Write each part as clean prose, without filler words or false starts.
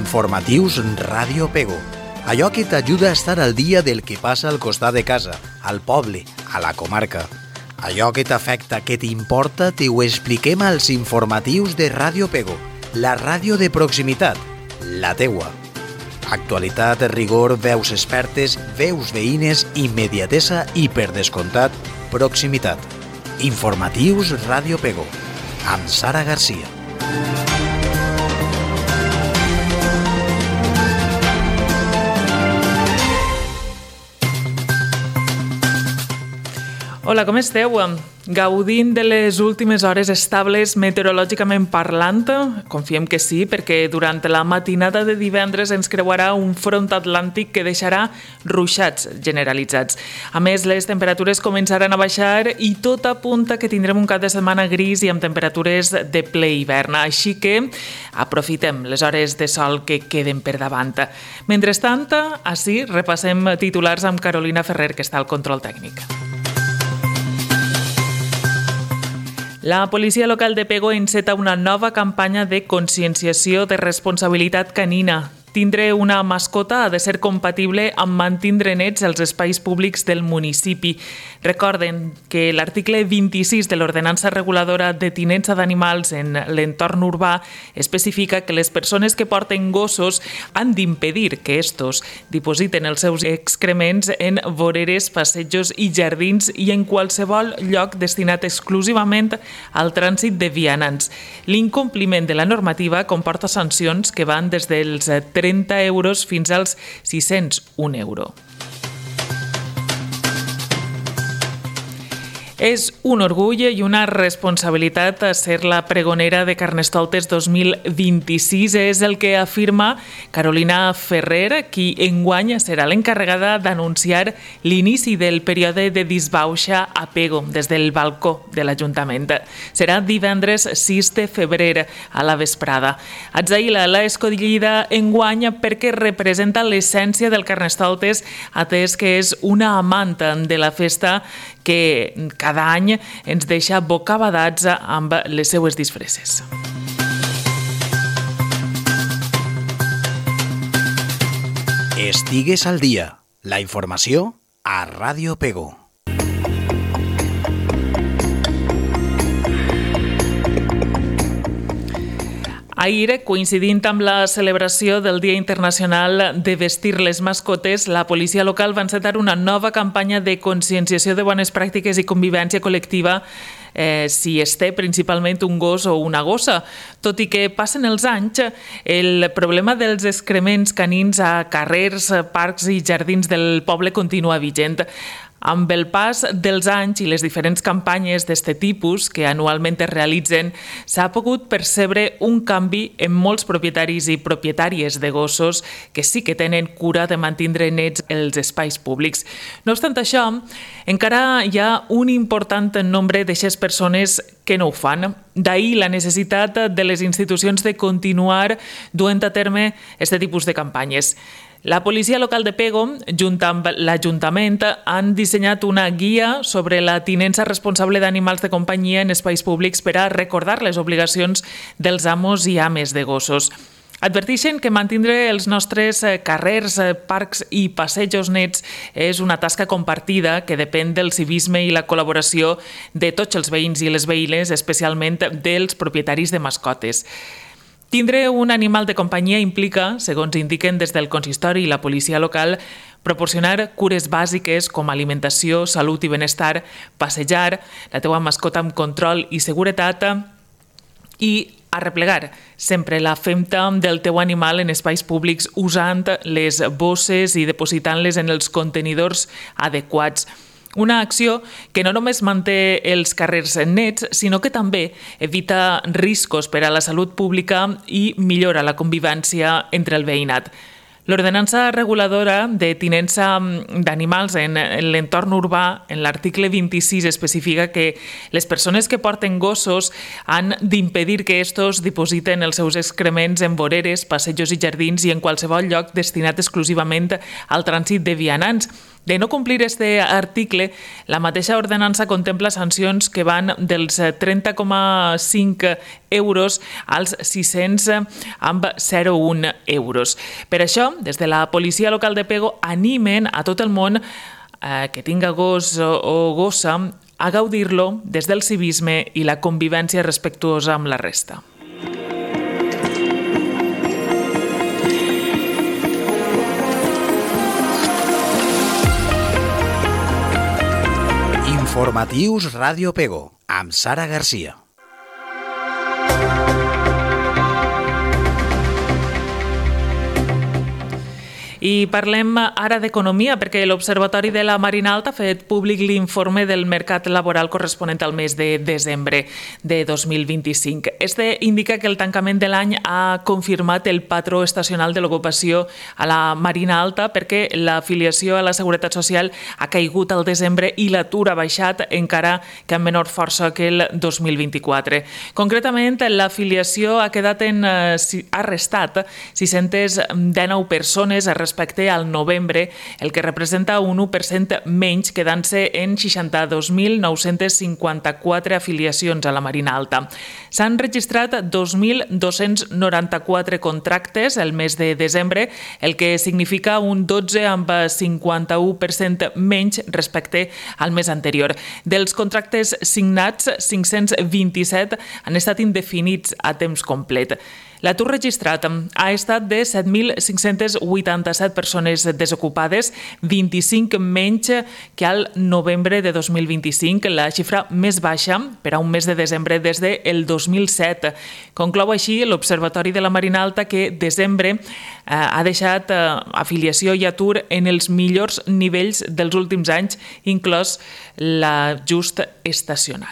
Informatius Ràdio Pego. Allò que t'ajuda a estar al dia del que passa al costat de casa, al poble, a la comarca. Allò que t'afecta, que t'importa, t'ho expliquem als informatius de Ràdio Pego, la ràdio de proximitat, la teua. Actualitat, rigor, veus expertes, veus veïnes, immediatesa i, per descomptat, proximitat. Informatius Ràdio Pego, amb Sara Garcia. Hola, com esteu? Gaudint de les últimes hores estables meteorològicament parlant? Confiem que sí, perquè durant la matinada de divendres ens creuarà un front atlàntic que deixarà ruixats generalitzats. A més, les temperatures començaran a baixar i tot apunta que tindrem un cap de setmana gris i amb temperatures de ple hivern. Així que aprofitem les hores de sol que queden per davant. Mentrestant, així repassem titulars amb Carolina Ferrer, que està al control tècnic. La policia local de Pego enceta una nova campanya de conscienciació de responsabilitat canina. Tindre una mascota ha de ser compatible amb mantindre nets els espais públics del municipi. Recorden que l'article 26 de l'Ordenança Reguladora de Tinença d'Animals en l'entorn urbà especifica que les persones que porten gossos han d'impedir que estos dipositen els seus excrements en voreres, passejos i jardins i en qualsevol lloc destinat exclusivament al trànsit de vianants. L'incompliment de la normativa comporta sancions que van des dels 30 euros fins als 601 euros. És un orgull i una responsabilitat ser la pregonera de Carnestoltes 2026, és el que afirma Carolina Ferrer, qui enguany serà l'encarregada d'anunciar l'inici del període de disbauxa a Pego des del balcó de l'Ajuntament. Serà divendres 6 de febrer a la vesprada. Atzaila l'ha escollida enguany perquè representa l'essència del Carnestoltes, atès que és una amant de la festa que cada any ens deixa bocabadats amb les seues disfresses. Estigues al dia. La informació a Ràdio Pego. Ahir, coincidint amb la celebració del Dia Internacional de Vestir les Mascotes, la policia local va encetar una nova campanya de conscienciació de bones pràctiques i convivència col·lectiva si es té principalment un gos o una gossa. Tot i que passen els anys, el problema dels excrements canins a carrers, parcs i jardins del poble continua vigent. Amb el pas dels anys i les diferents campanyes d'aquest tipus que anualment es realitzen, s'ha pogut percebre un canvi en molts propietaris i propietàries de gossos que sí que tenen cura de mantindre nets els espais públics. No obstant això, encara hi ha un important nombre d'aquestes persones que no ho fan. D'ahir la necessitat de les institucions de continuar duent a terme aquest tipus de campanyes. La policia local de Pego, junt amb l'Ajuntament, han dissenyat una guia sobre la tinença responsable d'animals de companyia en espais públics per a recordar les obligacions dels amos i ames de gossos. Adverteixen que mantindre els nostres carrers, parcs i passejos nets és una tasca compartida que depèn del civisme i la col·laboració de tots els veïns i les veïnes, especialment dels propietaris de mascotes. Tindre un animal de companyia implica, segons indiquen des del consistori i la policia local, proporcionar cures bàsiques com alimentació, salut i benestar, passejar la teua mascota amb control i seguretat i arreplegar sempre la femta del teu animal en espais públics usant les bosses i depositant-les en els contenidors adequats. Una acció que no només manté els carrers nets, sinó que també evita riscos per a la salut pública i millora la convivència entre el veïnat. L'Ordenança Reguladora de Tinença d'Animals en l'entorn urbà, en l'article 26, especifica que les persones que porten gossos han d'impedir que estos dipositen els seus excrements en voreres, passejos i jardins i en qualsevol lloc destinat exclusivament al trànsit de vianants. De no complir este article, la mateixa ordenança contempla sancions que van dels 30,5 euros als 600,01 euros. Per això, des de la policia local de Pego animen a tot el món que tinga gos o gossa a gaudir-lo des del civisme i la convivència respectuosa amb la resta. Informatius Ràdio Pego, amb Sara Garcia. I parlem ara d'economia, perquè l'Observatori de la Marina Alta ha fet públic l'informe del mercat laboral corresponent al mes de desembre de 2025. Este indica que el tancament de l'any ha confirmat el patró estacional de l'ocupació a la Marina Alta, perquè l'afiliació a la Seguretat Social ha caigut al desembre i l'atur ha baixat, encara que amb menor força que el 2024. Concretament, l'afiliació ha quedat ha restat 619 persones respecte al novembre, el que representa un 1% menys, quedant-se en 62.954 afiliacions a la Marina Alta. S'han registrat 2.294 contractes el mes de desembre, el que significa un 12,51% menys respecte al mes anterior. Dels contractes signats, 527 han estat indefinits a temps complet. L'atur registrat ha estat de 7.587 persones desocupades, 25 menys que al novembre de 2025, la xifra més baixa per a un mes de desembre des del 2007. Conclou així l'Observatori de la Marina Alta que desembre ha deixat afiliació i atur en els millors nivells dels últims anys, inclòs l'ajust estacional.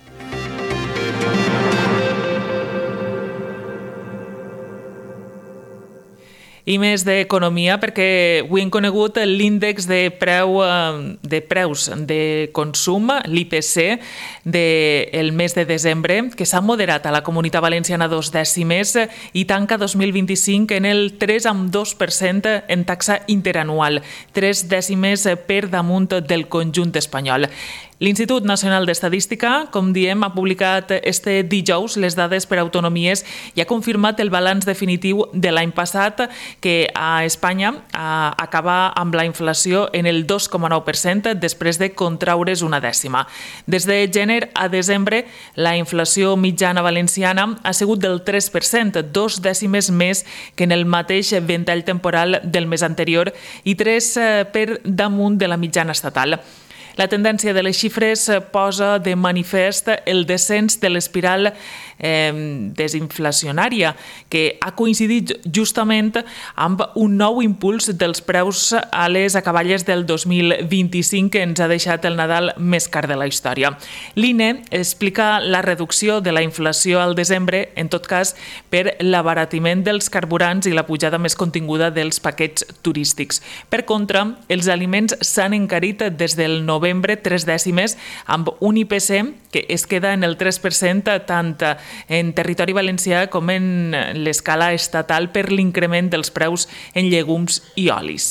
I més d'economia, perquè avui hem conegut l'índex de preus de consum, l'IPC, del mes de desembre, que s'ha moderat a la Comunitat Valenciana 2 dècimes i tanca 2025 en el 3,2% en taxa interanual, 3 dècimes per damunt del conjunt espanyol. L'Institut Nacional d'Estadística, com diem, ha publicat este dijous les dades per autonomies i ha confirmat el balanç definitiu de l'any passat, que a Espanya acaba amb la inflació en el 2,9% després de contraure's una dècima. Des de gener a desembre, la inflació mitjana valenciana ha sigut del 3%, 2 dècimes més que en el mateix ventall temporal del mes anterior i 3 per damunt de la mitjana estatal. La tendència de les xifres posa de manifest el descens de l'espiral desinflacionària, que ha coincidit justament amb un nou impuls dels preus a les acaballes del 2025 que ens ha deixat el Nadal més car de la història. L'INE explica la reducció de la inflació al desembre, en tot cas, per l'abaratiment dels carburants i la pujada més continguda dels paquets turístics. Per contra, els aliments s'han encarit des del novembre 3 dècimes, amb un IPC que es queda en el 3% tant en territori valencià com en l'escala estatal per l'increment dels preus en llegums i olis.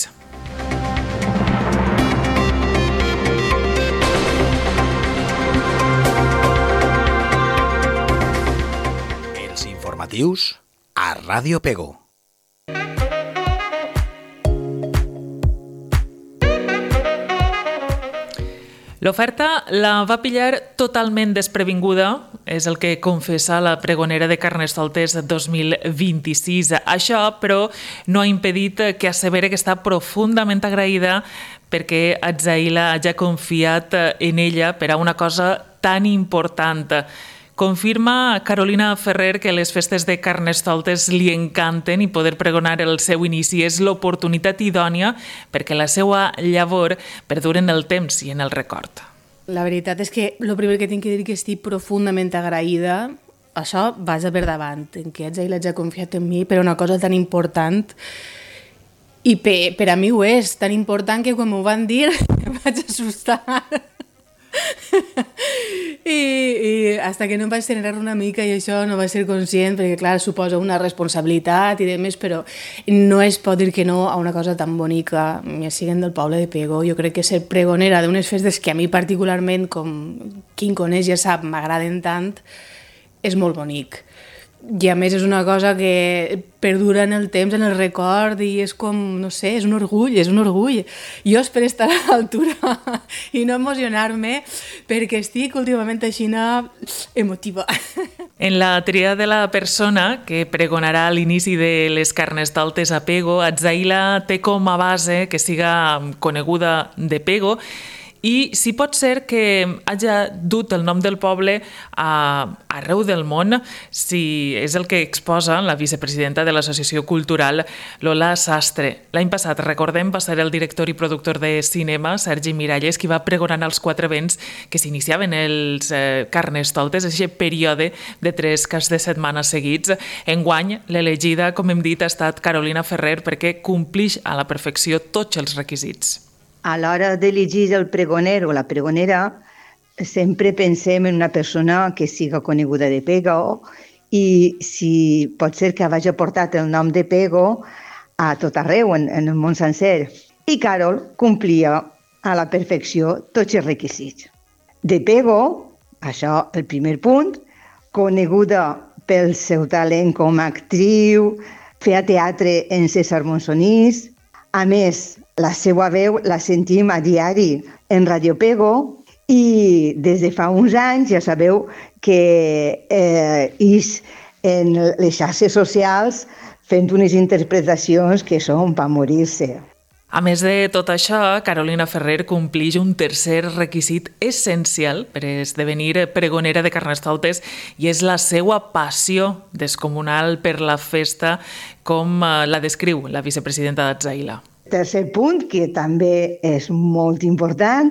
Els informatius a Ràdio Pego. L'oferta la va pillar totalment desprevinguda, és el que confessa la pregonera de Carnestoltes 2026. Això, però, no ha impedit que assevere que està profundament agraïda perquè Atzaila hagi confiat en ella per a una cosa tan important. Confirma Carolina Ferrer que les festes de Carnestoltes li encanten i poder pregonar el seu inici és l'oportunitat idònia perquè la seva llavor perdure en el temps i en el record. La veritat és que el primer que tinc que dir que estic profundament agraïda, això vaja per davant, en que ell ha confiat en mi per una cosa tan important i per a mi ho és, tan important que quan m'ho van dir em vaig assustar. I hasta que no em vaig tenir una mica i això no vaig ser conscient, perquè clar, suposa una responsabilitat i demés, però no es pot dir que no a una cosa tan bonica, ja siguen del poble de Pego. Jo crec que ser pregonera d'unes festes que a mi particularment, com qui em coneix ja sap, m'agraden tant, és molt bonic. I a més és una cosa que perdura en el temps, en el record, i és com, no sé, és un orgull, és un orgull. Jo espero estar a l'altura i no emocionar-me perquè estic últimament així emotiva. En la tria de la persona que pregonarà a l'inici de les Carnestoltes a Pego, Atzaïla té com a base que siga coneguda de Pego, i si pot ser que hagi dut el nom del poble arreu del món, si és el que exposa la vicepresidenta de l'Associació Cultural, Lola Sastre. L'any passat, recordem, va ser el director i productor de cinema, Sergi Miralles, qui va pregonant els 4 events que s'iniciaven els Carnestoltes, aquest període de 3 caps de setmana seguits. Enguany, l'elegida, com hem dit, ha estat Carolina Ferrer perquè complix a la perfecció tots els requisits. A l'hora d'elegir el pregoner o la pregonera, sempre pensem en una persona que siga coneguda de Pego i si pot ser que hagi portat el nom de Pego a tot arreu, en el món sencer. I Carol complia a la perfecció tots els requisits. De Pego, això el primer punt, coneguda pel seu talent com a actriu, feia teatre en César Monsonís. A més, la seva veu la sentim a diari en Radio Pego i des de fa uns anys ja sabeu que és en les xarxes socials fent unes interpretacions que són per morir-se. A més de tot això, Carolina Ferrer complix un tercer requisit essencial per esdevenir pregonera de Carnestoltes i és la seva passió descomunal per la festa, com la descriu la vicepresidenta d'Atzaïla. Tercer punt, que també és molt important,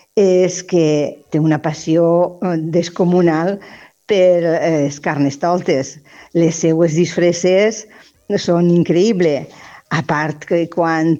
és que té una passió descomunal per els Carnestoltes. Les seues disfresses són increïbles. A part que quan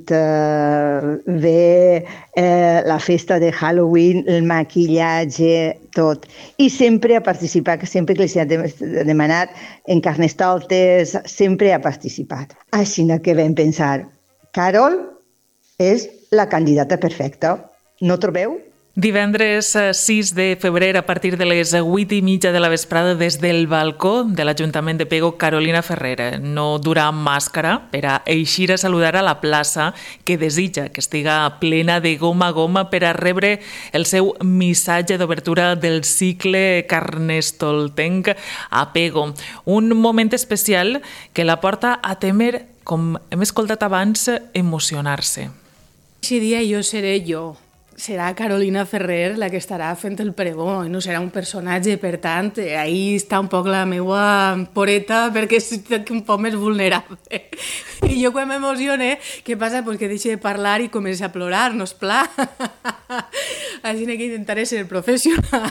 ve la festa de Halloween, el maquillatge, tot. I sempre ha participat, sempre que li s'ha demanat en Carnestoltes, sempre ha participat. Així que vam pensar, Carol és la candidata perfecta, no trobeu? Divendres 6 de febrer, a partir de les 8:30 de la vesprada, des del balcó de l'Ajuntament de Pego, Carolina Ferrer no durà màscara per a eixir a saludar a la plaça que desitja que estiga plena de goma a goma per a rebre el seu missatge d'obertura del cicle carnestoltenc a Pego. Un moment especial que la porta a temer, com hem escoltat abans, emocionar-se. Aquest dia jo seré jo. Serà Carolina Ferrer la que estarà fent el pregó, no serà un personatge, per tant, ahí està un poc la meva poreta perquè estic un poc més vulnerable. I jo quan m'emocione, què passa? Pues que deixe de parlar i comença a plorar, no és pla. Així que intentaré ser professional.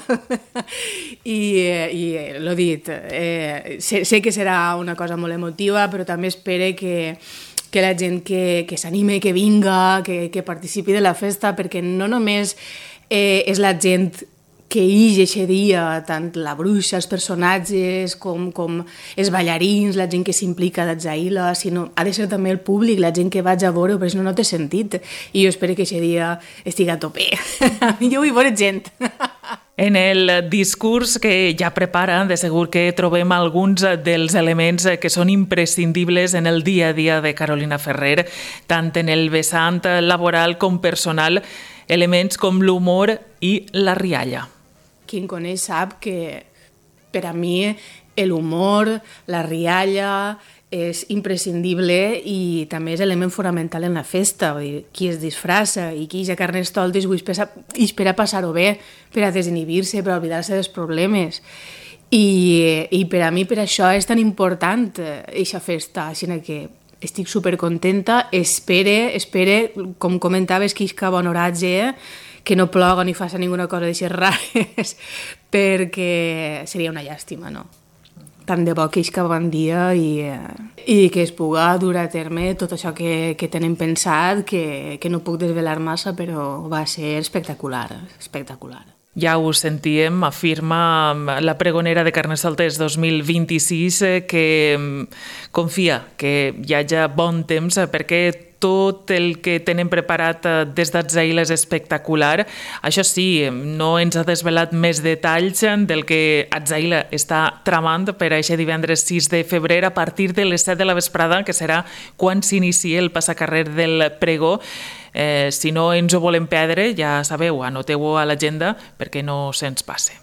I l'ho dit, sé que serà una cosa molt emotiva, però també espero que la gent que s'anime, que vinga, que participi de la festa, perquè no només és la gent que ix eixe dia, tant la bruixa, els personatges, com els ballarins, la gent que s'implica d'Atzaïla, sinó ha de ser també el públic, la gent que vaig a veure, perquè si no té sentit. I jo espero que eixe dia estigui a tope. Jo vull veure gent. En el discurs que ja prepara, de segur que trobem alguns dels elements que són imprescindibles en el dia a dia de Carolina Ferrer, tant en el vessant laboral com personal, elements com l'humor i la rialla. Qui em coneix sap que per a mi l'humor, la rialla, és imprescindible i també és element fonamental en la festa. Vull dir, qui es disfressa i qui ja Carnestoltes espera passar-ho bé, per a desinhibir-se, per a oblidar-se dels problemes. I per a mi, per això, és tan important aquesta festa. Així que estic supercontenta, espere, com comentaves, que isca bon oratge, que no ploga ni faci ninguna cosa d'aixes rares, perquè seria una llàstima, no? Tant de bo que isca bon dia i que es puga dur a terme tot això que tenen pensat, que no puc desvelar massa, però va ser espectacular, espectacular. Ja ho sentíem, afirma la pregonera de Carnestoltes 2026 que confia que hi hagi bon temps perquè tot el que tenen preparat des d'Atzaïl és espectacular. Això sí, no ens ha desvelat més detalls del que Atzaïl està tramant per a aquest divendres 6 de febrer a partir de les 7 de la vesprada, que serà quan s'inicia el passacarrer del pregó. Si no ens ho volem perdre, ja sabeu, anoteu-ho a l'agenda perquè no se'ns passe.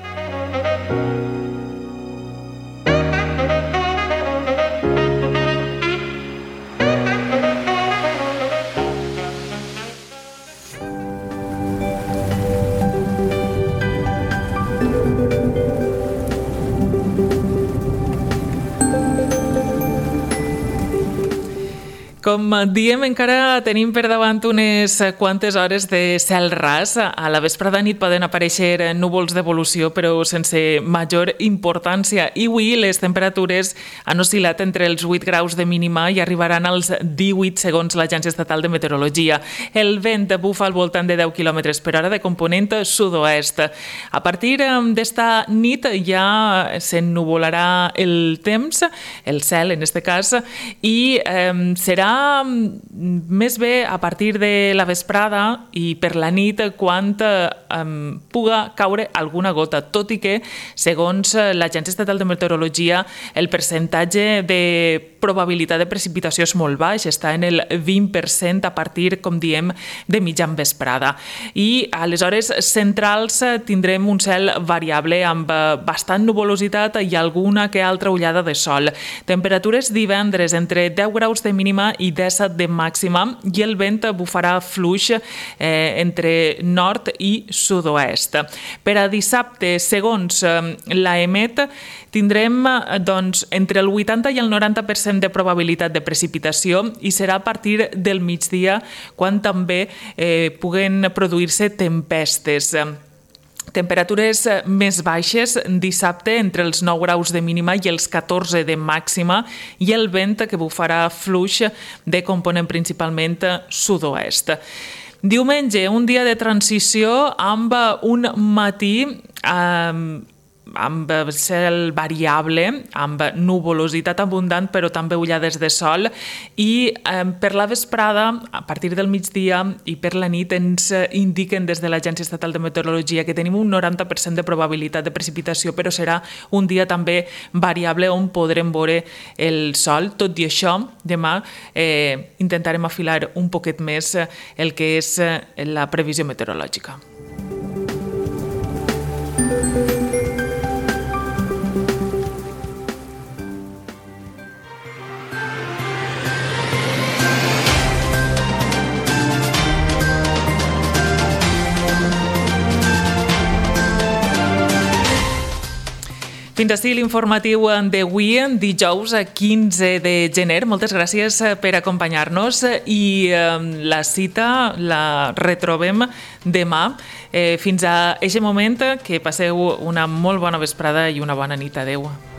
Com diem, encara tenim per davant unes quantes hores de cel ras. A la vesprada nit poden aparèixer núvols d'evolució, però sense major importància. I avui les temperatures han oscil·lat entre els 8 graus de mínima i arribaran als 18 segons l'Agència Estatal de Meteorologia. El vent bufa al voltant de 10 km per hora de component sud-oest. A partir d'esta nit ja s'ennuvolarà el temps, el cel en este cas, i serà més bé a partir de la vesprada i per la nit quan puga caure alguna gota, tot i que, segons l'Agència Estatal de Meteorologia, el percentatge de probabilitat de precipitació és molt baix, està en el 20% a partir, com diem, de mitjan vesprada. I a les hores centrals tindrem un cel variable amb bastant nuvolositat i alguna que altra ullada de sol. Temperatures divendres entre 10 graus de mínima i 17 de màxima i el vent bufarà fluix entre nord i sud-oest. Per a dissabte, segons l'AEMET, tindrem entre el 80 i el 90% de probabilitat de precipitació i serà a partir del migdia quan també puguen produir-se tempestes. Temperatures més baixes dissabte entre els 9 graus de mínima i els 14 de màxima i el vent que bufarà fluix de component principalment sud-oest. Diumenge, un dia de transició amb un matí amb cel variable, amb nuvolositat abundant, però també ullades de sol, i per la vesprada, a partir del migdia i per la nit, ens indiquen des de l'Agència Estatal de Meteorologia que tenim un 90% de probabilitat de precipitació, però serà un dia també variable on podrem veure el sol. Tot i això, demà intentarem afilar un poquet més el que és la previsió meteorològica. Fins ací l'informatiu d'avui, dijous 15 de gener. Moltes gràcies per acompanyar-nos i la cita la retrobem demà. Fins a aquest moment, que passeu una molt bona vesprada i una bona nit. Adéu.